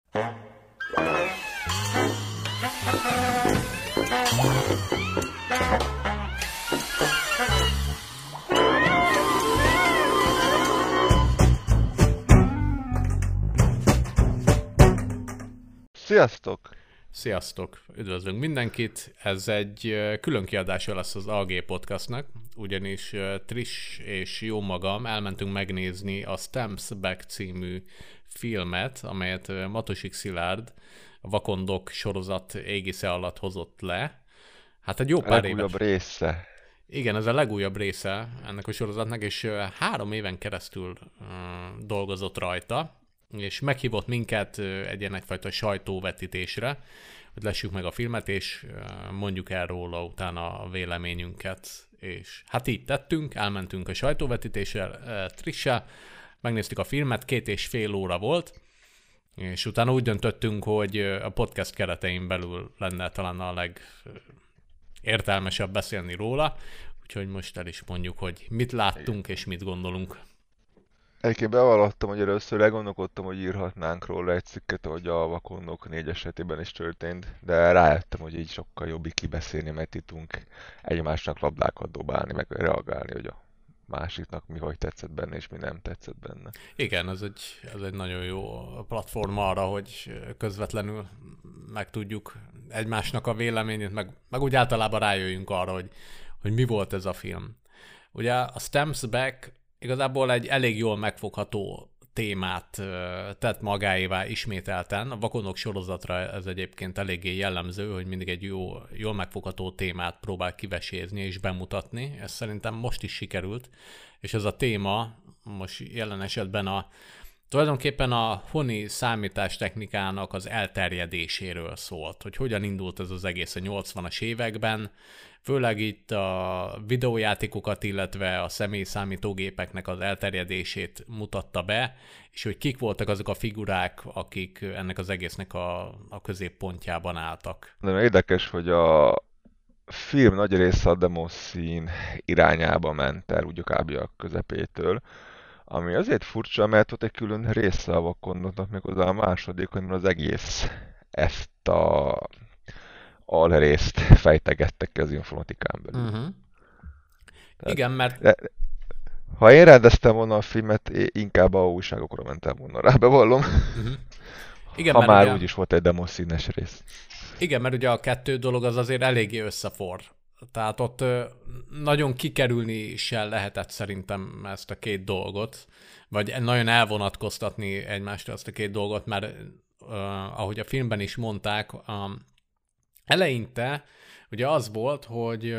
Sziasztok! Sziasztok! Üdvözlünk mindenkit! Ez egy külön kiadása lesz az AG Podcastnak, ugyanis Trish és jó magam elmentünk megnézni a Stamps Back című filmet, amelyet Matosik Szilárd a Vakondok sorozat égisze alatt hozott le. Hát egy jó pár éves. Legújabb része. Igen, ez a legújabb része ennek a sorozatnak, és 3 éven keresztül dolgozott rajta, és meghívott minket egy ilyen egyfajta sajtóvetítésre, hogy lessük meg a filmet, és mondjuk el róla utána a véleményünket. És hát így tettünk, elmentünk a sajtóvetítésre Trissel, megnéztük a filmet, 2,5 óra volt, és utána úgy döntöttünk, hogy a podcast keretein belül lenne talán a legértelmesebb beszélni róla, úgyhogy most el is mondjuk, hogy mit láttunk és mit gondolunk. Egyébként bevallottam, hogy először elgondolkodtam, hogy írhatnánk róla egy cikket, ahogy a Vakondok 4 esetében is történt, de rájöttem, hogy így sokkal jobb így kibeszélni, mert tudunk egymásnak labdákat dobálni, meg reagálni, hogy a másiknak mi hogy tetszett benne, és mi nem tetszett benne. Igen, ez egy nagyon jó platform arra, hogy közvetlenül megtudjuk egymásnak a véleményét, meg úgy általában rájöjjünk arra, hogy mi volt ez a film. Ugye a Stamps Back igazából egy elég jól megfogható témát tett magáévá ismételten. A Vakondok sorozatra ez egyébként eléggé jellemző, hogy mindig egy jól megfogható témát próbál kivesézni és bemutatni. Ez szerintem most is sikerült, és ez a téma most jelen esetben tulajdonképpen a honi számítástechnikának az elterjedéséről szólt, hogy hogyan indult ez az egész a 80-as években, főleg itt a videójátékokat, illetve a személyi számítógépeknek az elterjedését mutatta be, és hogy kik voltak azok a figurák, akik ennek az egésznek a középpontjában álltak. De érdekes, hogy a film nagy része a demoszín irányába ment el, úgy kb. A közepétől, ami azért furcsa, mert ott egy külön része a Vakondoknak, méghozzá a második, hogy az egész ezt a alrészt fejtegettek ki az informatikán belül. Uh-huh. Igen, mert... Ha én rendeztem volna a filmet, inkább a újságokra mentem volna rá, bevallom. Uh-huh. Igen, ha már ugye... úgyis volt egy demoszínes rész. Igen, mert ugye a 2 dolog az azért eléggé összefor. Tehát ott nagyon kikerülni sem lehetett szerintem ezt a 2 dolgot, vagy nagyon elvonatkoztatni egymástól ezt a 2 dolgot, mert ahogy a filmben is mondták, eleinte ugye az volt, hogy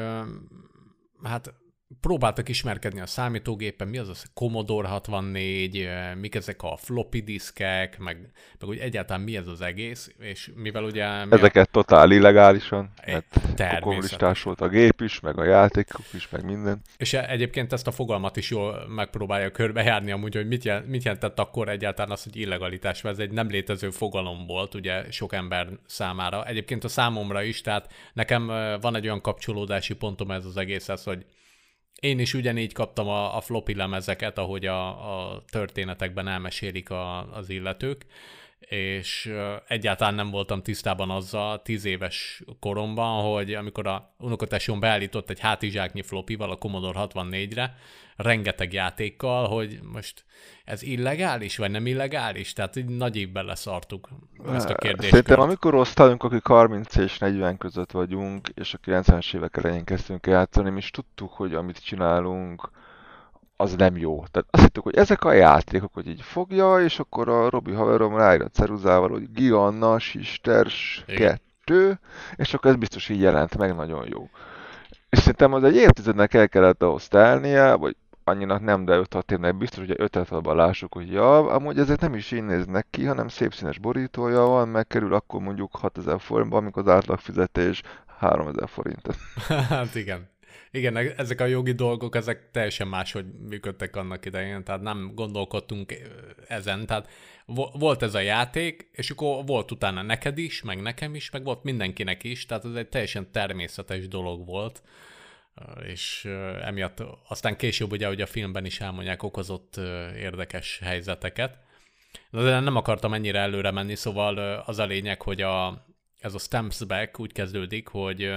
hát próbáltak ismerkedni a számítógépen, mi az Commodore 64, mik ezek a floppy diszkek, meg úgy egyáltalán mi ez az egész, és mivel ugye... Ezeket totál illegálisan, mert kommunistás volt a gép is, meg a játékok is, meg minden. És egyébként ezt a fogalmat is jól megpróbálja körbejárni amúgy, hogy mit jelentett akkor egyáltalán az, hogy illegalitás, mert ez egy nem létező fogalom volt ugye sok ember számára. Egyébként a számomra is, tehát nekem van egy olyan kapcsolódási pontom ez az egészhez, hogy én is ugyanígy kaptam a floppy lemezeket, ahogy a történetekben elmesélik az illetők, és egyáltalán nem voltam tisztában azzal 10 éves koromban, hogy amikor a unokatesóm beállított egy hátizsáknyi floppyval a Commodore 64-re, rengeteg játékkal, hogy most ez illegális, vagy nem illegális? Tehát így nagy évben leszartuk ezt a kérdést. Szerintem amikor osztályunk, akik 30 és 40 között vagyunk, és a 90-es évek elején kezdtünk játszani, mi is tudtuk, hogy amit csinálunk, az nem jó. Tehát azt hittük, hogy ezek a játékok, hogy így fogja, és akkor a Robi haverom ráír a ceruzával, hogy Gianna Sisters 2, és akkor ez biztos így jelent meg, nagyon jó. És szerintem az egy évtizednek el kellett ahhoz telnie, vagy annyinak nem, de 5-6 évnek biztos, hogy 5-6-ban lássuk, hogy ja, amúgy ezek nem is így néznek ki, hanem szép színes borítója van, megkerül akkor mondjuk 6000 forintba, amikor az átlag fizetés 3000 forint. Hát igen. Igen, ezek a jogi dolgok, ezek teljesen máshogy működtek annak idején, tehát nem gondolkodtunk ezen, tehát volt ez a játék, és akkor volt utána neked is, meg nekem is, meg volt mindenkinek is, tehát ez egy teljesen természetes dolog volt, és emiatt aztán később ugye, hogy a filmben is elmondják, okozott érdekes helyzeteket. De nem akartam ennyire előre menni, szóval az a lényeg, hogy ez a Stamps Back úgy kezdődik, hogy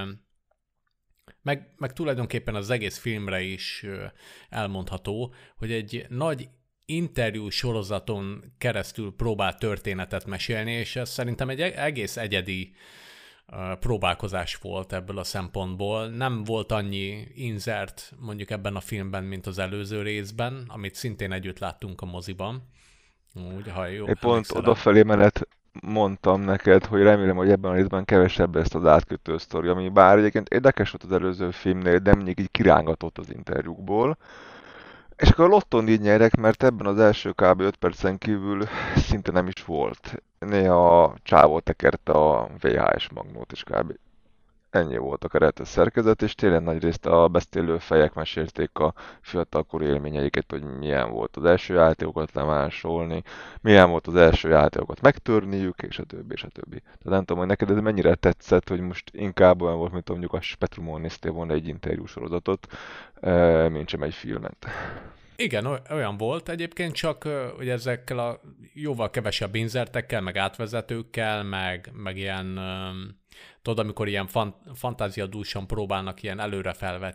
meg tulajdonképpen az egész filmre is elmondható, hogy egy nagy interjú sorozaton keresztül próbál történetet mesélni, és ez szerintem egy egész egyedi próbálkozás volt ebből a szempontból. Nem volt annyi insert mondjuk ebben a filmben, mint az előző részben, amit szintén együtt láttunk a moziban. Úgy, ha jó Én pont emlékszel rá. odafelé mellett mondtam neked, hogy remélem, hogy ebben a részben kevesebb ezt az átkötő sztori, ami bár egyébként érdekes volt az előző filmnél, de mindig így kirángatott az interjúkból. És akkor a lotton így nyerek, mert ebben az első kb. 5 percen kívül szinte nem is volt. Néha a csávó tekerte a VHS magnót, és kb. Ennyi volt a keretes szerkezet, és tényleg nagy részt a beszélő fejek mesélték a fiatalkori élményeiket, hogy milyen volt az első játékokat lemásolni, milyen volt az első játékokat megtörniük, és a többi, és a többi. Tehát nem tudom, hogy neked ez mennyire tetszett, hogy most inkább olyan volt, mint mondjuk a Spectrumon néztél volna egy interjú sorozatot, mint sem egy filmet. Igen, olyan volt egyébként, csak hogy ezekkel a jóval kevesebb inzertekkel, meg átvezetőkkel, meg ilyen, tudod, amikor ilyen fantáziadúsan próbálnak ilyen előre felvett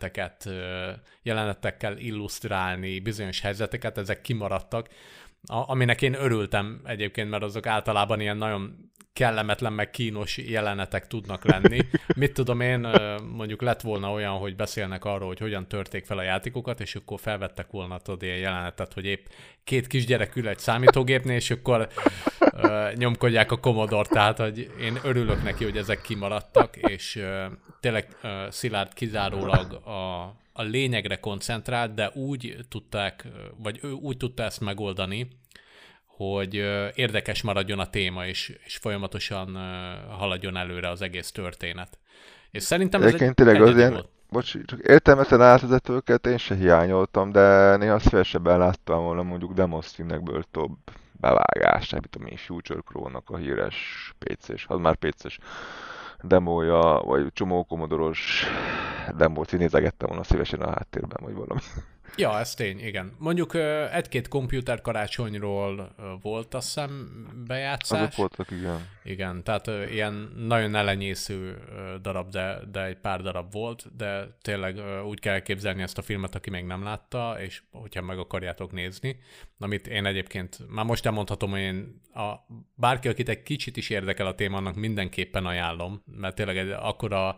jelenetekkel illusztrálni bizonyos helyzeteket, ezek kimaradtak, aminek én örültem egyébként, mert azok általában ilyen nagyon kellemetlen, meg kínos jelenetek tudnak lenni. Mit tudom én, mondjuk lett volna olyan, hogy beszélnek arról, hogy hogyan törték fel a játékokat, és akkor felvettek volna tudod ilyen jelenetet, hogy épp két kisgyerek ül egy számítógépnél, és akkor nyomkodják a Commodore, tehát hogy én örülök neki, hogy ezek kimaradtak, és tényleg Szilárd kizárólag a lényegre koncentrált, de úgy tudták, vagy ő úgy tudta ezt megoldani, hogy érdekes maradjon a téma, és folyamatosan haladjon előre az egész történet. És szerintem ez egy Egyébként tényleg az egyedi ilyen, volt. bocs, csak értelmetlen átvezetőket én se hiányoltam, de néha szívesebben láttam volna mondjuk Demoscene-ekből több bevágást, nem tudom én, Future Crow-nak a híres PC-s, az már PC-s demója, vagy csomó komodoros demót így nézegettem volna szívesen a háttérben, vagy valami. Ja, ez tény, igen. Mondjuk egy-két komputer karácsonyról volt, azt hiszem, Azok bejátszás. voltak, igen. Igen, tehát ilyen nagyon elenyésző darab, de egy pár darab volt, de tényleg úgy kell elképzelni ezt a filmet, aki még nem látta, és hogyha meg akarjátok nézni, amit én egyébként már most elmondhatom, hogy én bárki, akit egy kicsit is érdekel a téma, annak mindenképpen ajánlom, mert tényleg egy akkora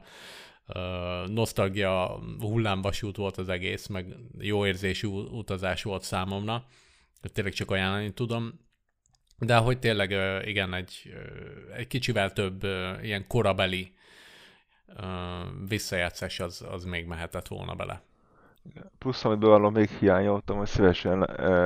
nosztalgia hullámvasút volt az egész, meg jó érzésű utazás volt számomra, tényleg csak ajánlani tudom. De hogy tényleg igen, egy kicsivel több ilyen korabeli visszajátszás az még mehetett volna bele. Plusz, amit bevallom, még hiányoltam, hogy szívesen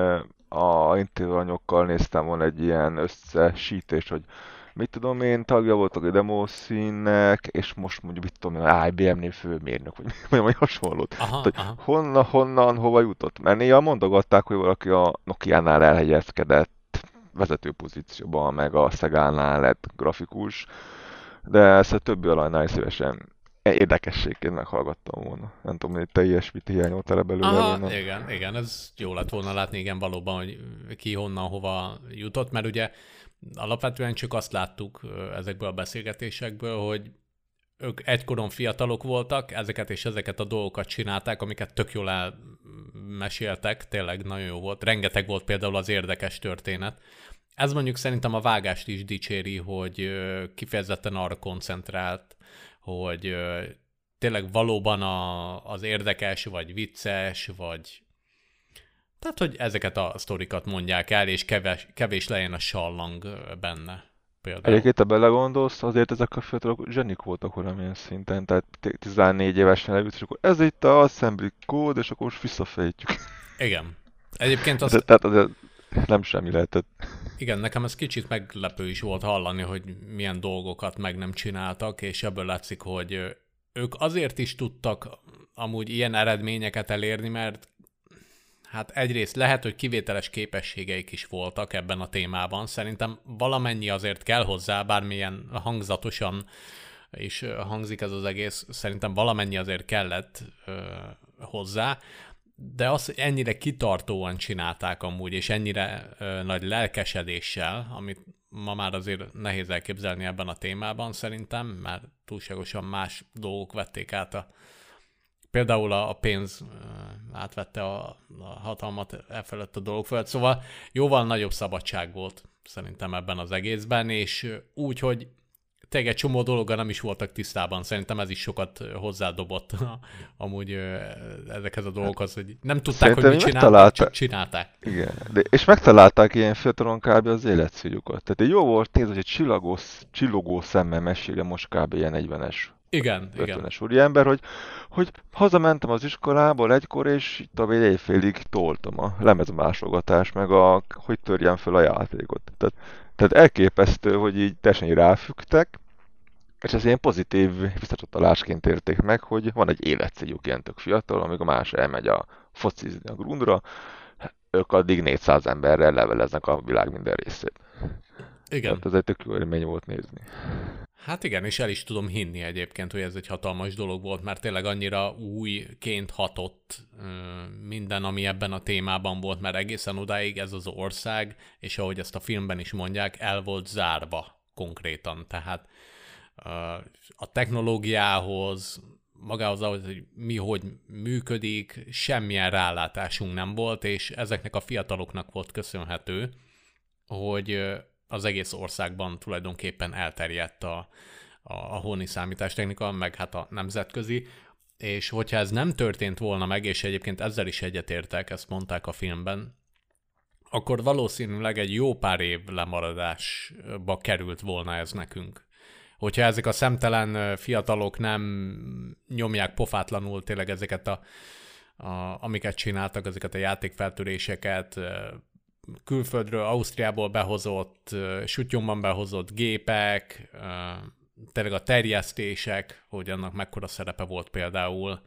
a intézőanyagokkal néztem volna egy ilyen összesítést, hogy mit tudom én, tagja voltak a Demoscene-nek, és most mondjuk, mit tudom én, IBM-nél főmérnök, vagy valami hasonlót. Tehát, Aha, hogy aha. honnan, hova jutott. Mert néha mondogatták, hogy valaki a Nokia-nál elhelyezkedett vezető pozícióban, meg a Szegánál lett grafikus, de ezt a többi alajnál is szívesen érdekességként meghallgattam volna. Nem tudom, hogy te ilyesmit hiányoltál belőle, vagy Aha, nem? igen, ez jó lett volna látni, igen, valóban, hogy ki honnan, hova jutott, mert ugye alapvetően csak azt láttuk ezekből a beszélgetésekből, hogy ők egykoron fiatalok voltak, ezeket és ezeket a dolgokat csinálták, amiket tök jól elmeséltek, tényleg nagyon jó volt. Rengeteg volt például az érdekes történet. Ez mondjuk szerintem a vágást is dicséri, hogy kifejezetten arra koncentrált, hogy tényleg valóban az érdekes, vagy vicces, vagy tehát, hogy ezeket a sztorikat mondják el, és kevés legyen a sallang benne például. Egyébként, ha belegondolsz, azért ezek a fiatalok zsenik voltak valamilyen szinten, tehát 14 évesen leült, és akkor ez itt a assembly kód, és akkor most visszafejtjük. Igen. Egyébként azt, Tehát azért nem semmi lehetett. igen, nekem ez kicsit meglepő is volt hallani, hogy milyen dolgokat meg nem csináltak, és ebből látszik, hogy ők azért is tudtak amúgy ilyen eredményeket elérni, mert hát egyrészt lehet, hogy kivételes képességeik is voltak ebben a témában. Szerintem valamennyi azért kell hozzá, bármilyen hangzatosan is hangzik ez az egész, szerintem valamennyi azért kellett hozzá, de az, hogy ennyire kitartóan csinálták amúgy, és ennyire nagy lelkesedéssel, amit ma már azért nehéz elképzelni ebben a témában szerintem, mert túlságosan más dolgok vették át például a pénz átvette a hatalmat e felett a dolgok felett, szóval jóval nagyobb szabadság volt szerintem ebben az egészben, és úgy, hogy tényleg egy csomó dologgal nem is voltak tisztában. Szerintem ez is sokat hozzádobott amúgy ezekhez a dolgokhoz, hogy nem tudták, hogy mit csinálták, csak csinálták. Igen, és megtalálták ilyen fiatalon kb. Az életcéljukat. Tehát jó volt nézni, hogy egy csillogó szemmel mesélje most kb. Ilyen 40-es, Igen, 50-es úriember, hogy hazamentem az iskolából egykor, és itt a éjfélig toltam a lemezmásogatást, meg hogy törjem fel a játékot. Tehát elképesztő, hogy így teljesen ráfügtek, és ez ilyen pozitív visszacsatolásként érték meg, hogy van egy életcéljuk ilyen tök fiatal, amíg a más elmegy a focizni a grundra, ők addig 400 emberrel leveleznek a világ minden részét. Igen. Tehát ez egy tök jó élmény volt nézni. Hát igen, és el is tudom hinni egyébként, hogy ez egy hatalmas dolog volt, mert tényleg annyira újként hatott minden, ami ebben a témában volt, mert egészen odáig ez az ország, és ahogy ezt a filmben is mondják, el volt zárva konkrétan. Tehát a technológiához, magához, hogy mi hogy működik, semmilyen rálátásunk nem volt, és ezeknek a fiataloknak volt köszönhető, hogy az egész országban tulajdonképpen elterjedt a honi számítástechnika, meg hát a nemzetközi, és hogyha ez nem történt volna meg, és egyébként ezzel is egyetértek, ezt mondták a filmben, akkor valószínűleg egy jó pár év lemaradásba került volna ez nekünk. Hogyha ezek a szemtelen fiatalok nem nyomják pofátlanul tényleg ezeket amiket csináltak, ezeket a játékfeltöréseket, külföldről, Ausztriából behozott, sutyomban behozott gépek, tényleg a terjesztések, hogy annak mekkora szerepe volt például,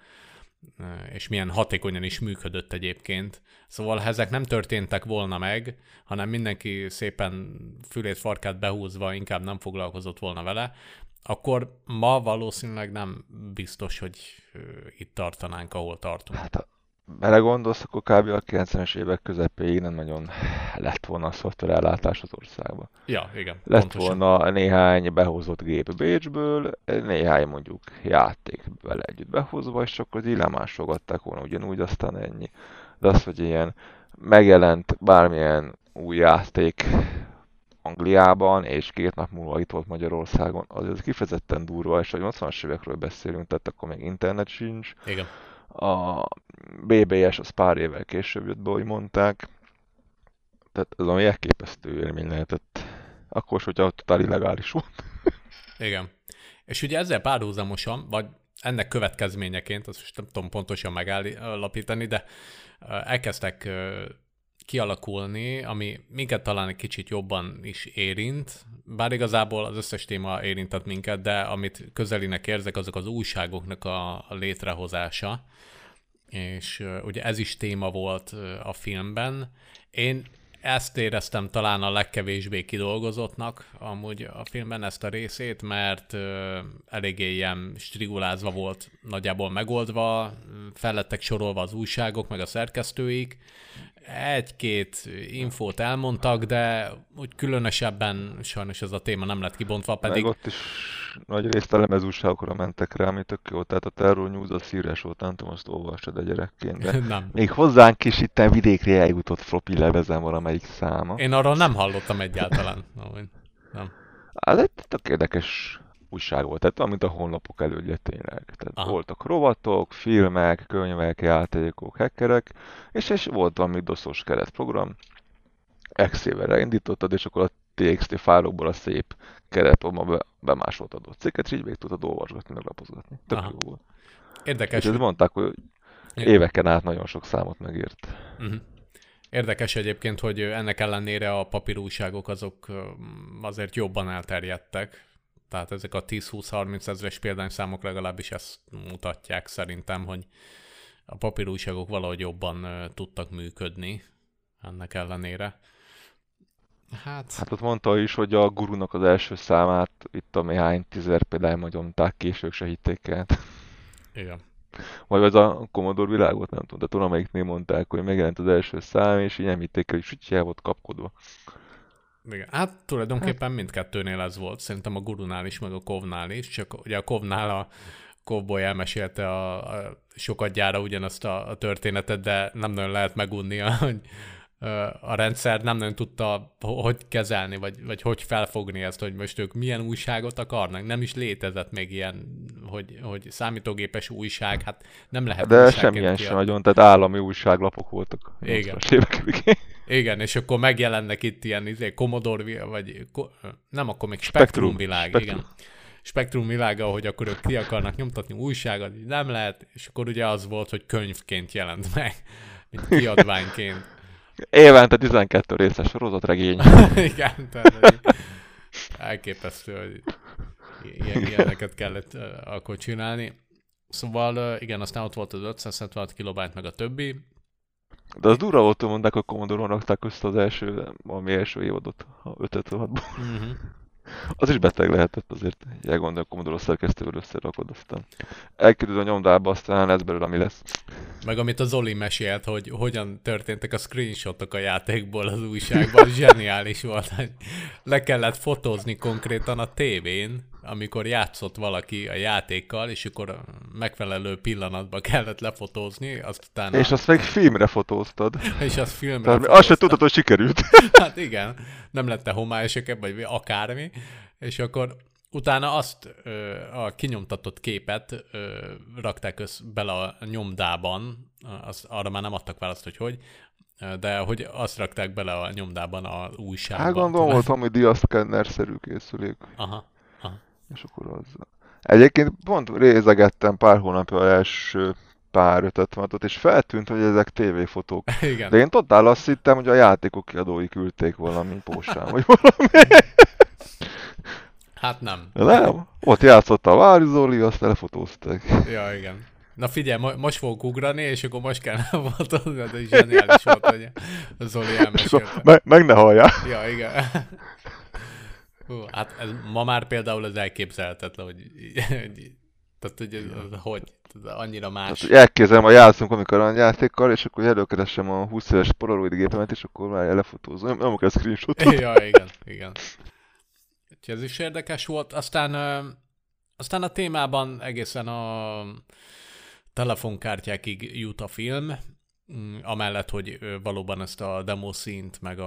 és milyen hatékonyan is működött egyébként. Szóval ha ezek nem történtek volna meg, hanem mindenki szépen fülét, farkát behúzva inkább nem foglalkozott volna vele, akkor ma valószínűleg nem biztos, hogy itt tartanánk, ahol tartunk. Hát ha belegondolsz, akkor kb. A 90-es évek közepéig nem nagyon lett volna a szoftverellátás az országban. Ja, igen. Lett pontosan. volna néhány behozott gép Bécsből, néhány mondjuk játék vele együtt behozva, és akkor így lemásolgatták volna ugyanúgy, aztán ennyi. De az, hogy ilyen megjelent bármilyen új játék Angliában, és 2 nap múlva itt volt Magyarországon, az ez kifejezetten durva, és hogy 80-as évekről beszélünk, tehát akkor még internet sincs. Igen. A BBS az pár évvel később jött be, hogy mondták. Tehát ez ami elképesztő élmény lehetett. Akkor is, hogyha totál illegális volt. Igen. És ugye ezzel párhuzamosan, vagy ennek következményeként, azt most nem tudom pontosan megállapítani, de elkezdtek kialakulni, ami minket talán egy kicsit jobban is érint, bár igazából az összes téma érintett minket, de amit közelinek érzek, azok az újságoknak a létrehozása, és ugye ez is téma volt a filmben. Én ezt éreztem talán a legkevésbé kidolgozottnak amúgy a filmben ezt a részét, mert eléggé ilyen strigulázva volt, nagyjából megoldva, fellettek sorolva az újságok, meg a szerkesztőik. Egy-két infót elmondtak, de úgy különösebben sajnos ez a téma nem lett kibontva, pedig... Meg ott is nagy részt a lemezújságokra mentek rá, ami tök jó. Tehát a Terror News az szíres volt, nem tudom, azt olvastad a gyerekként, de Nem. még hozzánk is itten vidékre eljutott floppy levezen valamelyik száma. Én arról nem hallottam egyáltalán. Nem. Ez egy tök érdekes újság volt, tehát amint a honlapok elődje tényleg. Tehát Aha. voltak rovatok, filmek, könyvek, játékok, hackerek, és volt valami doszos keretprogram. Excel-vel indítottad, és akkor a TXT fájlokból a szép keretprogramban bemásoltad a cikket, és így végig tudtad olvasgatni, meg lapozgatni. Tök Aha. jó volt. Érdekes. És ezt mondták, hogy éveken át nagyon sok számot megírt. Uh-huh. Érdekes egyébként, hogy ennek ellenére a papírújságok azok azért jobban elterjedtek. Tehát ezek a 10-20-30 ezres példányszámok legalábbis ezt mutatják szerintem, hogy a papírújságok valahogy jobban tudtak működni ennek ellenére. Hát ott mondta is, hogy a gurunak az első számát itt a néhány 10 példány nyomták, késők se hitték el. Igen. Vagy az a Commodore világot, nem tudom, de tudom, amelyiknél mondták, hogy megjelent az első szám, és így nem hitték el, hogy sütyi el volt kapkodva. Igen. Hát Hát, tulajdonképpen mindkettőnél ez volt. Szerintem a Gurunál is, meg a Kovnál is, csak ugye a Kovnál a Kovboy elmesélte a sokadjára ugyanazt a történetet, de nem nagyon lehet megunnia, hogy a rendszer nem nagyon tudta hogy kezelni, vagy hogy felfogni ezt, hogy most ők milyen újságot akarnak. Nem is létezett még ilyen, hogy számítógépes újság, hát nem lehet de újságként semmilyen sem kiadni. nagyon, tehát állami újságlapok voltak a Igen. 80-as évek végén. Igen, és akkor megjelennek itt ilyen Commodore, nem, akkor még Spectrum világ, igen. Spektrum világa, hogy akkor ők ki akarnak nyomtatni újságot, így nem lehet, és akkor ugye az volt, hogy könyvként jelent meg, mint kiadványként. Évente 12 részes sorozatregény. Igen, tehát elképesztő, hogy ilyeneket kellett akkor csinálni. Szóval igen, aztán ott volt az 576 kilobájt, meg a többi. De az durva volt, hogy mondták, hogy Commodore-on rakták össze az első, valami első évadot, a 556-ban. Uh-huh. Az is beteg lehetett azért, elgondolni, a Commodore szerkesztővel összerakod, aztán elküldöd a nyomdába, aztán lesz belőle, ami lesz. Meg amit a Zoli mesélt, hogy hogyan történtek a screenshotok a játékból az újságban, zseniális volt, hogy le kellett fotózni konkrétan a tévén, amikor játszott valaki a játékkal, és akkor a megfelelő pillanatban kellett lefotózni, azt utána... És azt meg filmre fotóztad. És azt filmre Tehát azt fotózta. se tudtad, hogy sikerült. Hát igen, nem lett homályosek, vagy akármi, és akkor utána azt a kinyomtatott képet rakták bele a nyomdában, arra már nem adtak választ, hogy, de hogy azt rakták bele a nyomdában az újságba. Hát gondolom volt valami diaszkenner-szerű készülék. Aha, aha. És akkor az... Egyébként pont rézegettem pár hónapja az első pár 556-ot, és feltűnt, hogy ezek tévéfotók. Igen. De én totál azt hittem, hogy a játékok kiadói küldték valami pósán, vagy valami. Hát nem. De nem, ott játszott a Vári Zoli, azt lefotózták. Ja, igen. Na figyelj, most fogok ugrani, és akkor most kell fotózni, de is zseniális volt, hogy a Zoli elmesélte. Meg ne halljál. Ja, igen. Hú, hát ez ma már például az elképzelhetetlen, tehát, hogy ez annyira más. Tehát, elképzelem, hogy játszunk amikor a játékkal, és akkor előkeresem a 20 éves Polaroid gépemet, és akkor már lefotózom. Nem kell screenshotot. Ja, igen, igen. Úgyhogy ez is érdekes volt. Aztán a témában egészen a telefonkártyákig jut a film, amellett, hogy valóban ezt a demo színt, meg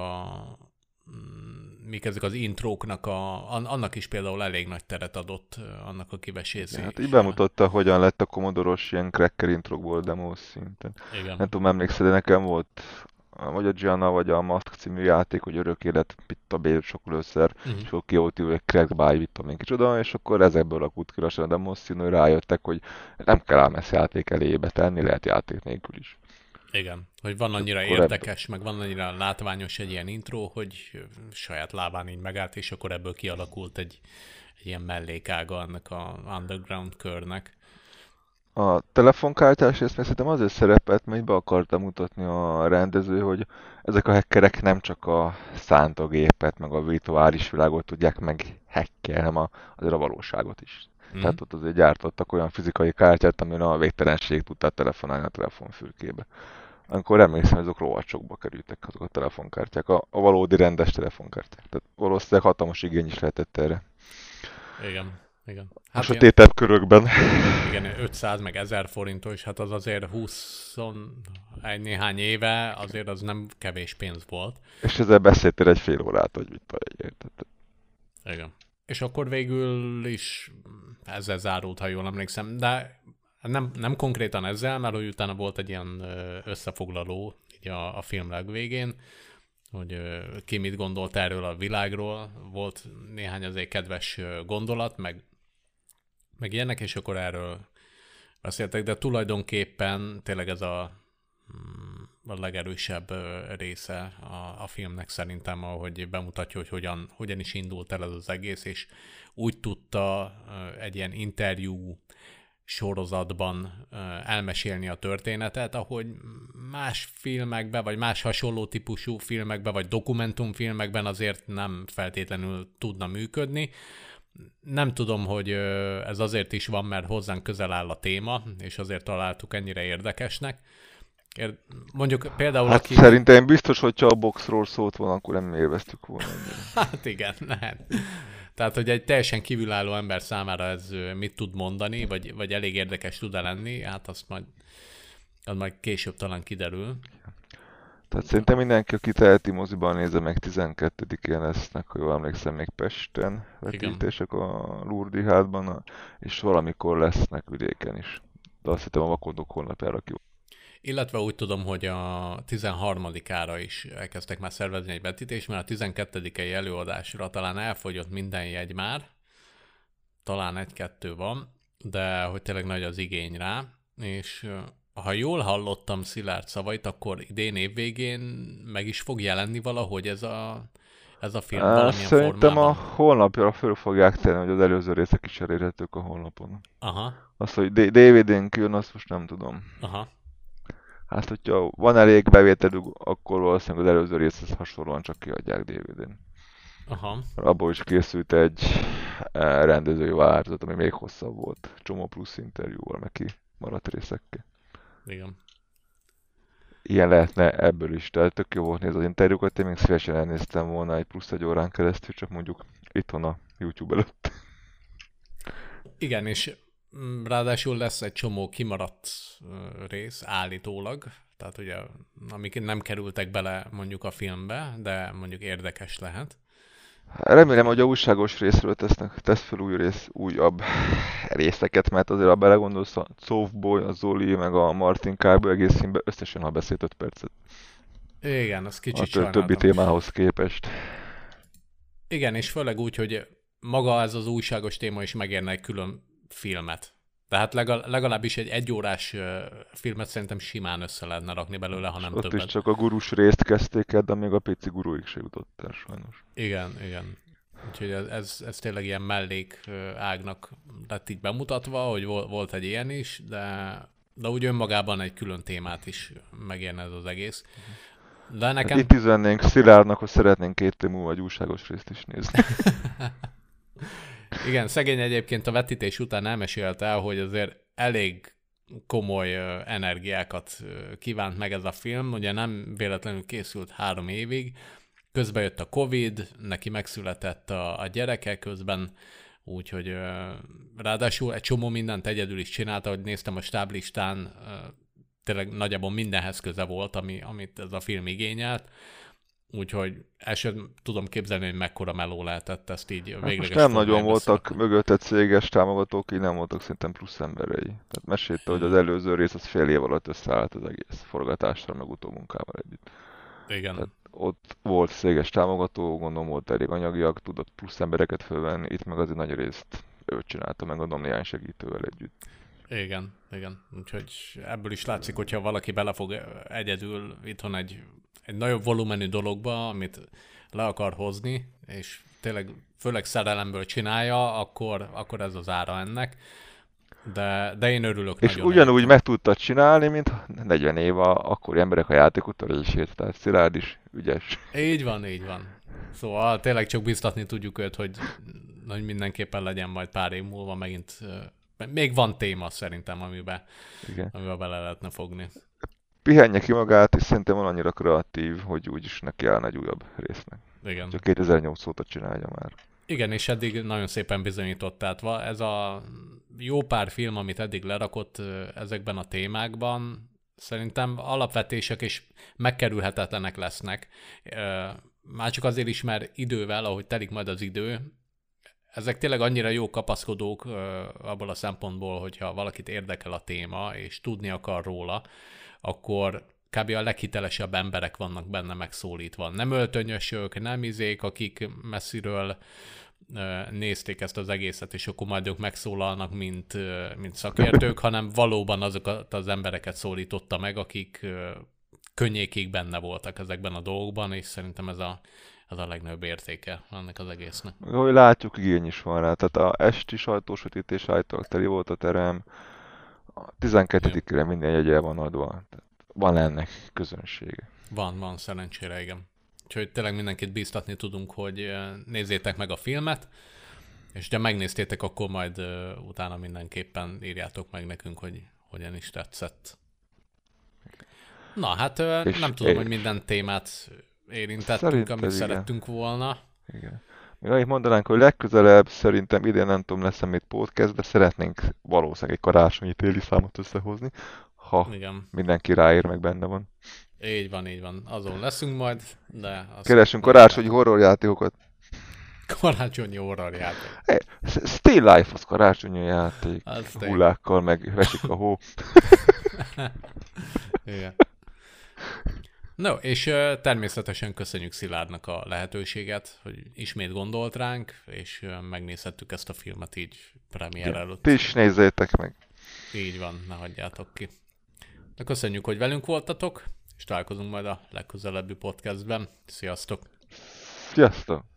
mik ezek az intróknak, annak is például elég nagy teret adott annak a kivesésére. Hát így bemutatta, hogyan lett a Commodore-os ilyen cracker introkból demo szinten. Igen. Nem tudom, emlékszel, de nekem volt vagy a Gianna, vagy a Mask című játék, hogy örök élet, itt a bér sok lőszer, és akkor ki volt írva, cracked by, mit tudom én kicsoda, és akkor ezekből alakult ki lassan a demo szín, hogy rájöttek, hogy nem kell ám ezt játék elébe tenni, lehet játék nélkül is. Igen, hogy van annyira akkor érdekes, meg van annyira látványos egy ilyen intro, hogy saját lábán így megállt, és akkor ebből kialakult egy ilyen mellékága annak a underground körnek. A telefonkártyás részt meg szerintem azért szerepelt, mert be akarta mutatni a rendező, hogy ezek a hackerek nem csak a szántógépet, meg a virtuális világot tudják meg hackelni, hanem azért a valóságot is. Tehát ott azért gyártottak olyan fizikai kártyát, amin a végtelenség tudtál telefonálni a telefonfülkébe. Amikor emlékszem, azok rovacsokba kerültek azok a telefonkártyák, a valódi rendes telefonkártyák. Tehát valószínűleg hatalmas igény is lehetett erre. Igen, igen. Hát a sötétebb körökben. Igen, 500 meg 1000 forintos, hát az azért 21 néhány éve, azért az nem kevés pénz volt. És ezzel beszéltél egy fél órát, hogy mit érted. Igen. És akkor végül is ezzel zárult, ha jól emlékszem, de nem konkrétan ezzel, mert hogy utána volt egy ilyen összefoglaló így a film legvégén, hogy ki mit gondolt erről a világról, volt néhány azért kedves gondolat, meg ilyenek, és akkor erről beszéltek, de tulajdonképpen tényleg ez a legerősebb része a filmnek szerintem, ahogy bemutatja, hogy hogyan is indult el ez az egész, és úgy tudta egy ilyen interjú sorozatban elmesélni a történetet, ahogy más filmekben, vagy más hasonló típusú filmekben, vagy dokumentumfilmekben azért nem feltétlenül tudna működni, Nem tudom, hogy ez azért is van, mert hozzánk közel áll a téma, és azért találtuk ennyire érdekesnek. Mondjuk például, Hát aki... szerintem biztos, hogyha a boxról szólt volna, akkor nem élveztük volna ennyire. Hát igen, lehet. Tehát, hogy egy teljesen kívülálló ember számára ez mit tud mondani, vagy elég érdekes tud-e lenni, hát az majd később talán kiderül. Tehát szerintem mindenki, aki teheti, moziban nézze meg, 12-én lesznek, ha jól emlékszem, még Pesten Igen. vetítések a Lurdi hátban, és valamikor lesznek vidéken is. De azt hittem a Vakondok honlapjára ki. Illetve úgy tudom, hogy a 13-ára is elkezdtek már szervezni egy vetítést, mert a 12-i előadásra talán elfogyott minden jegy már, talán egy-kettő van, de hogy tényleg nagy az igény rá, és ha jól hallottam Szilárd szavait, akkor idén évvégén meg is fog jelenni valahogy ez a film valamilyen Szerintem a formában. honlapjára föl fogják tenni, hogy az előző részek is elérhetők a honlapon. Aha, Azt, hogy DVD-n kijön, azt most nem tudom. aha, Hát, hogyha van elég bevételük, akkor valószínűleg az előző részhez hasonlóan csak kiadják DVD-n. aha, Abból is készült egy rendezői változat, ami még hosszabb volt. Csomó plusz interjúval, meg ki maradt részekkel. igen. Ilyen lehetne ebből is, tehát tök jó volt nézni az interjúkat, én még szívesen elnéztem volna egy plusz egy órán keresztül, csak mondjuk itthon a YouTube előtt. Igen, és ráadásul lesz egy csomó kimaradt rész állítólag, tehát ugye amik nem kerültek bele mondjuk a filmbe, de mondjuk érdekes lehet. Remélem, hogy a újságos részről tesz fel újabb részeket, mert azért, ha belegondolsz, a Czófboly, a Zoli, meg a Martin Kábel egész filmben összesen, ha beszélt 5 percet. Igen, azt A kicsit többi sajnáltam. témához képest. Igen, és főleg úgy, hogy maga ez az újságos téma is megérne egy külön filmet. Tehát legalábbis egy egyórás filmet szerintem simán össze lehetne rakni belőle, ha És nem ott is többet. csak a gurus részt kezdték el, de még a pici guruig se jutott el sajnos. Igen, igen. Úgyhogy ez tényleg ilyen mellék ágnak lett így bemutatva, hogy volt egy ilyen is, de úgy önmagában egy külön témát is megérne ez az egész. De Hát nekem... itt üzennénk Szilárdnak, hogy szeretnénk 2 év múlva egy újságos részt is nézni. Igen, szegény egyébként a vetítés után elmesélte el, hogy azért elég komoly energiákat kívánt meg ez a film. Ugye nem véletlenül készült 3 évig, közben jött a Covid, neki megszületett a gyereke közben, úgyhogy ráadásul egy csomó mindent egyedül is csinálta, hogy néztem a stáblistán, tényleg nagyjából mindenhez köze volt, amit ez a film igényelt, úgyhogy el sem tudom képzelni, hogy mekkora meló lehetett ezt így Hát most végleges nem nagyon formájában voltak összerakni. mögötte céges támogatók, így nem voltak szerintem plusz emberei. Tehát mesélte, hogy az előző rész az fél év alatt összeállt az egész forgatásra, meg utómunkával együtt. Tehát Igen, ott volt széges támogató, gondolom volt elég anyagiak, tudott plusz embereket fölvenni, itt meg azért nagy részt ő csinálta, meg gondolom néhány segítővel együtt. igen, igen. Úgyhogy ebből is látszik, hogyha valaki belefog egyedül itthon egy nagyobb volumenű dologba, amit le akar hozni, és tényleg főleg szerelemből csinálja, akkor ez az ára ennek. De én örülök És nagyon ugyanúgy egyébként. meg tudtad csinálni, mint 40 év akkori emberek a játékutolásért, tehát Szilárd is ügyes. Így van, így van. Szóval tényleg csak biztatni tudjuk őt, hogy mindenképpen legyen majd pár év múlva megint. Még van téma szerintem, Igen. amiben bele lehetne fogni. Pihenje ki magát, és szerintem van annyira kreatív, hogy úgyis neki állna egy újabb résznek. Igen. Csak 2008 óta csinálja már. Igen, és eddig nagyon szépen bizonyított. Tehát ez a jó pár film, amit eddig lerakott ezekben a témákban, szerintem alapvetések és megkerülhetetlenek lesznek. Már csak azért is, mert idővel, ahogy telik majd az idő, ezek tényleg annyira jó kapaszkodók abból a szempontból, hogyha valakit érdekel a téma, és tudni akar róla, akkor kb. A leghitelesebb emberek vannak benne megszólítva. Nem öltönyösök, nem izék, akik messziről nézték ezt az egészet, és akkor majd ők megszólalnak, mint szakértők, hanem valóban azokat az embereket szólította meg, akik könnyékig benne voltak ezekben a dolgokban, és szerintem ez a legnagyobb értéke ennek az egésznek. Ahogy látjuk, igény is van rá. Tehát a esti sajtósvetítés állítólag teli volt a terem, a Igen. 12-ére minden jegye van adva. Tehát van ennek közönsége. Van, szerencsére, igen. Úgyhogy tényleg mindenkit bíztatni tudunk, hogy nézzétek meg a filmet, És ha megnéztétek, akkor majd utána mindenképpen írjátok meg nekünk, hogy hogyan is tetszett. Na, hát És nem tudom, hogy minden témát érintettünk, amit igen. szerettünk volna. Igen. Még annyit mondanánk, hogy legközelebb szerintem idén nem tudom, lesz-e még podcast, de szeretnénk valószínűleg egy karácsonyi téli számot összehozni, ha Igen. mindenki ráér, meg benne van. Így van. Azon leszünk majd, de... Keresünk karácsonyi horrorjátékokat. Karácsonyi horrorjáték. Hey, Still Life az karácsonyi játék. Az Hullákkal, meg vesik a hó. Igen. No, és természetesen köszönjük Szilárdnak a lehetőséget, hogy ismét gondolt ránk, és megnézhettük ezt a filmet így premier előtt. Ti is nézzétek meg. Így van, ne hagyjátok ki. De köszönjük, hogy velünk voltatok, és találkozunk majd a legközelebbi podcastben. Sziasztok! Sziasztok!